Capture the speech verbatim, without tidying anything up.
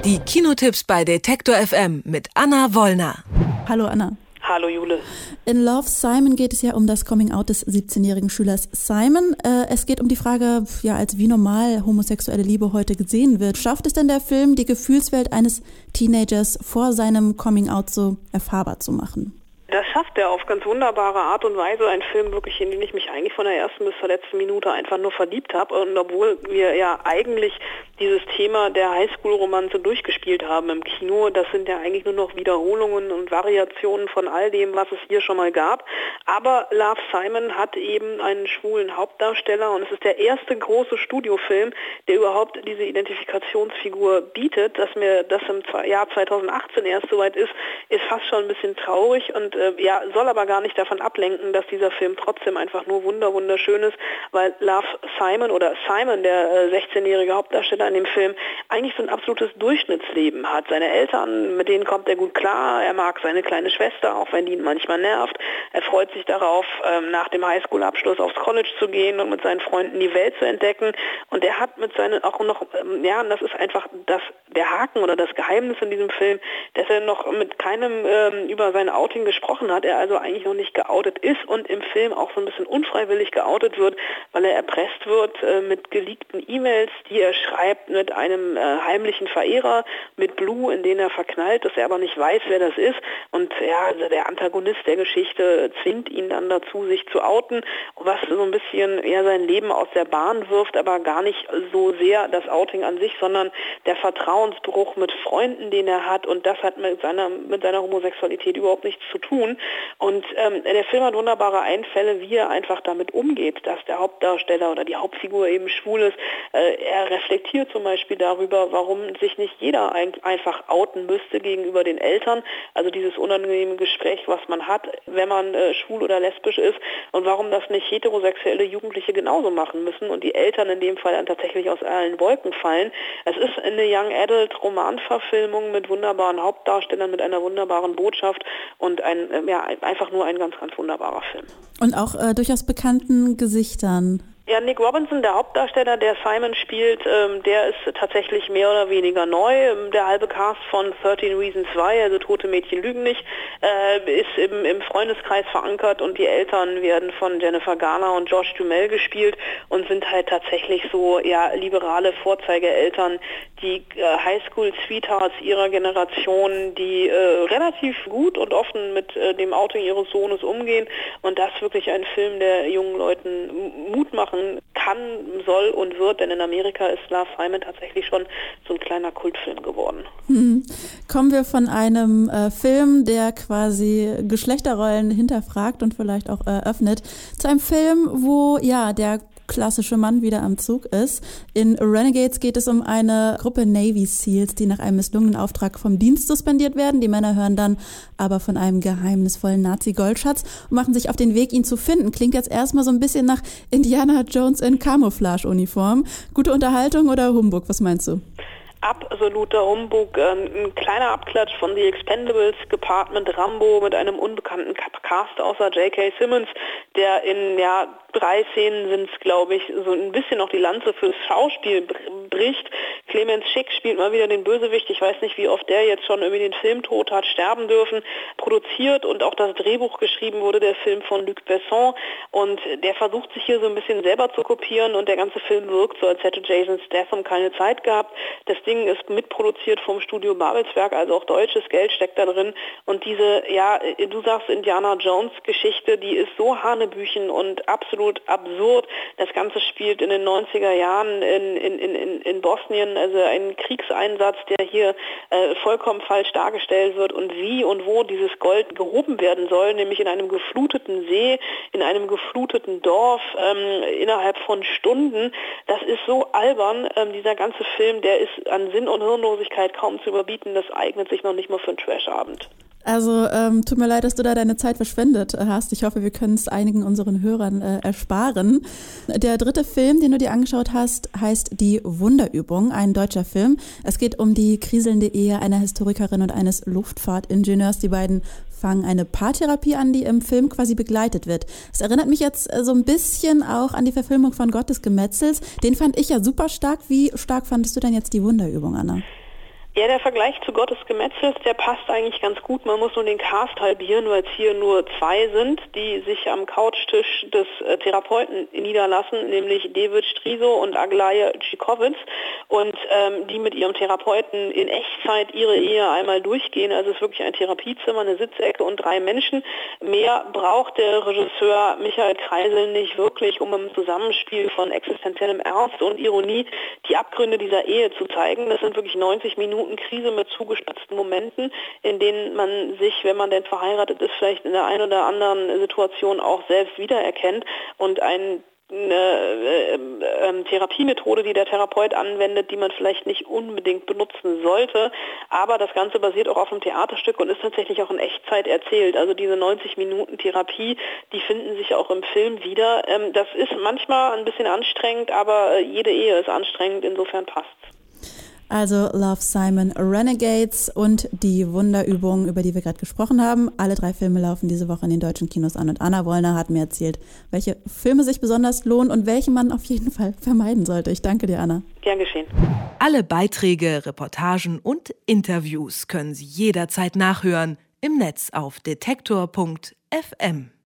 Die Kinotipps bei Detektor F M mit Anna Wollner. Hallo Anna. Hallo Jule. In Love, Simon geht es ja um das Coming-out des siebzehnjährigen Schülers Simon. Äh, es geht um die Frage, ja, als wie normal homosexuelle Liebe heute gesehen wird. Schafft es denn der Film, die Gefühlswelt eines Teenagers vor seinem Coming-out so erfahrbar zu machen? Das schafft er auf ganz wunderbare Art und Weise. Ein Film wirklich, in den ich mich eigentlich von der ersten bis zur letzten Minute einfach nur verliebt habe. Und obwohl wir ja eigentlich dieses Thema der Highschool-Romanze durchgespielt haben im Kino, das sind ja eigentlich nur noch Wiederholungen und Variationen von all dem, was es hier schon mal gab. Aber Love, Simon hat eben einen schwulen Hauptdarsteller und es ist der erste große Studiofilm, der überhaupt diese Identifikationsfigur bietet. Dass mir das im Jahr zweitausendachtzehn erst soweit ist, ist fast schon ein bisschen traurig und äh, ja, soll aber gar nicht davon ablenken, dass dieser Film trotzdem einfach nur wunder wunderschön ist, weil Love, Simon oder Simon, der äh, sechzehnjährige Hauptdarsteller in dem Film, eigentlich so ein absolutes Durchschnittsleben hat. Seine Eltern, mit denen kommt er gut klar, er mag seine kleine Schwester, auch wenn die ihn manchmal nervt. Er freut sich darauf, ähm, nach dem Highschool-Abschluss aufs College zu gehen und mit seinen Freunden die Welt zu entdecken. Und er hat mit seinen auch noch, ähm, ja, und das ist einfach das, der Haken oder das Geheimnis in diesem Film, dass er noch mit keinem ähm, über sein Outing gesprochen hat, er also eigentlich noch nicht geoutet ist und im Film auch so ein bisschen unfreiwillig geoutet wird, weil er erpresst wird äh, mit geleakten E-Mails, die er schreibt mit einem äh, heimlichen Verehrer, mit Blue, in den er verknallt, dass er aber nicht weiß, wer das ist. Und ja, also der Antagonist der Geschichte zwingt ihn dann dazu, sich zu outen, was so ein bisschen eher sein Leben aus der Bahn wirft, aber gar nicht so sehr das Outing an sich, sondern der Vertrauensbruch mit Freunden, den er hat, und das hat mit seiner, mit seiner Homosexualität überhaupt nichts zu tun. Und ähm, der Film hat wunderbare Einfälle, wie er einfach damit umgeht, dass der Hauptdarsteller oder die Hauptfigur eben schwul ist. Äh, er reflektiert zum Beispiel darüber, warum sich nicht jeder ein, einfach outen müsste gegenüber den Eltern. Also dieses unangenehme Gespräch, was man hat, wenn man äh, schwul oder lesbisch ist, und warum das nicht heterosexuelle Jugendliche genauso machen müssen und die Eltern in dem Fall dann tatsächlich aus allen Wolken fallen. Es ist eine Young Adult Romanverfilmung mit wunderbaren Hauptdarstellern, mit einer wunderbaren Botschaft und ein, äh, ja, einfach nur ein ganz, ganz wunderbarer Film. Und auch äh, durchaus bekannten Gesichtern. Ja, Nick Robinson, der Hauptdarsteller, der Simon spielt, ähm, der ist tatsächlich mehr oder weniger neu. Der halbe Cast von thirteen Reasons Why, also Tote Mädchen lügen nicht, äh, ist im, im Freundeskreis verankert und die Eltern werden von Jennifer Garner und Josh Duhamel gespielt und sind halt tatsächlich so, ja, liberale Vorzeigeeltern, die äh, Highschool-Sweethearts ihrer Generation, die äh, relativ gut und offen mit äh, dem Outing ihres Sohnes umgehen, und das wirklich ein Film, der jungen Leuten Mut machen kann, soll und wird, denn in Amerika ist Love, Simon tatsächlich schon so ein kleiner Kultfilm geworden. Hm. Kommen wir von einem äh, Film, der quasi Geschlechterrollen hinterfragt und vielleicht auch eröffnet, zu einem Film, wo ja der klassische Mann wieder am Zug ist. In Renegades geht es um eine Gruppe Navy Seals, die nach einem misslungenen Auftrag vom Dienst suspendiert werden. Die Männer hören dann aber von einem geheimnisvollen Nazi-Goldschatz und machen sich auf den Weg, ihn zu finden. Klingt jetzt erstmal so ein bisschen nach Indiana Jones in Camouflage-Uniform. Gute Unterhaltung oder Humbug? Was meinst du? Absoluter Humbug, ein kleiner Abklatsch von The Expendables, gepaart mit Rambo, mit einem unbekannten Cast außer J K. Simmons, der in ja drei Szenen sind es, glaube ich, so ein bisschen noch die Lanze fürs Schauspiel bricht. Clemens Schick spielt mal wieder den Bösewicht. Ich weiß nicht, wie oft der jetzt schon irgendwie den Filmtod hat sterben dürfen. Produziert und auch das Drehbuch geschrieben wurde der Film von Luc Besson, und der versucht sich hier so ein bisschen selber zu kopieren, und der ganze Film wirkt so, als hätte Jason Statham keine Zeit gehabt. Das Ding ist mitproduziert vom Studio Babelsberg, also auch deutsches Geld steckt da drin, und diese, ja, du sagst Indiana Jones Geschichte, die ist so hanebüchen und absolut absurd. Das Ganze spielt in den neunziger Jahren in, in, in, in Bosnien, also ein Kriegseinsatz, der hier äh, vollkommen falsch dargestellt wird, und wie und wo dieses Gold gehoben werden soll, nämlich in einem gefluteten See, in einem gefluteten Dorf, ähm, innerhalb von Stunden. Das ist so albern, ähm, dieser ganze Film, der ist an Sinn und Hirnlosigkeit kaum zu überbieten, das eignet sich noch nicht mal für einen Trashabend. Also ähm, tut mir leid, dass du da deine Zeit verschwendet hast. Ich hoffe, wir können es einigen unseren Hörern äh, ersparen. Der dritte Film, den du dir angeschaut hast, heißt Die Wunderübung, ein deutscher Film. Es geht um die kriselnde Ehe einer Historikerin und eines Luftfahrtingenieurs. Die beiden fangen eine Paartherapie an, die im Film quasi begleitet wird. Es erinnert mich jetzt so ein bisschen auch an die Verfilmung von Gott des Gemetzels. Den fand ich ja super stark. Wie stark fandest du denn jetzt Die Wunderübung, Anna? Ja, der Vergleich zu Gottes Gemetzels, der passt eigentlich ganz gut. Man muss nur den Cast halbieren, weil es hier nur zwei sind, die sich am Couchtisch des äh, Therapeuten niederlassen, nämlich David Striso und Aglaja Tschikowitz, und ähm, die mit ihrem Therapeuten in Echtzeit ihre Ehe einmal durchgehen. Also es ist wirklich ein Therapiezimmer, eine Sitzecke und drei Menschen. Mehr braucht der Regisseur Michael Kreisel nicht wirklich, um im Zusammenspiel von existenziellem Ernst und Ironie die Abgründe dieser Ehe zu zeigen. Das sind wirklich neunzig Minuten Krise mit zugespitzten Momenten, in denen man sich, wenn man denn verheiratet ist, vielleicht in der einen oder anderen Situation auch selbst wiedererkennt, und ein eine äh, äh, Therapiemethode, die der Therapeut anwendet, die man vielleicht nicht unbedingt benutzen sollte. Aber das Ganze basiert auch auf einem Theaterstück und ist tatsächlich auch in Echtzeit erzählt. Also diese neunzig Minuten Therapie, die finden sich auch im Film wieder. Ähm, das ist manchmal ein bisschen anstrengend, aber äh, jede Ehe ist anstrengend, insofern passt's. Also Love, Simon, Renegades und die Wunderübung, über die wir gerade gesprochen haben. Alle drei Filme laufen diese Woche in den deutschen Kinos an und Anna Wollner hat mir erzählt, welche Filme sich besonders lohnen und welche man auf jeden Fall vermeiden sollte. Ich danke dir, Anna. Gern geschehen. Alle Beiträge, Reportagen und Interviews können Sie jederzeit nachhören im Netz auf detektor punkt f m.